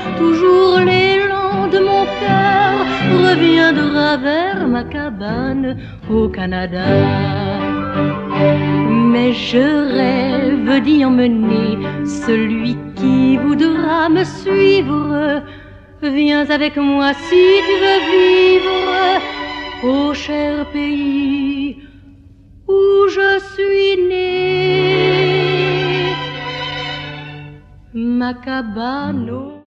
toujours l'élan de mon cœur reviendra vers ma cabane au Canada. Mais je rêve d'y emmener celui qui voudra me suivre. Viens avec moi si tu veux vivre au cher pays où je suis né. Ma cabane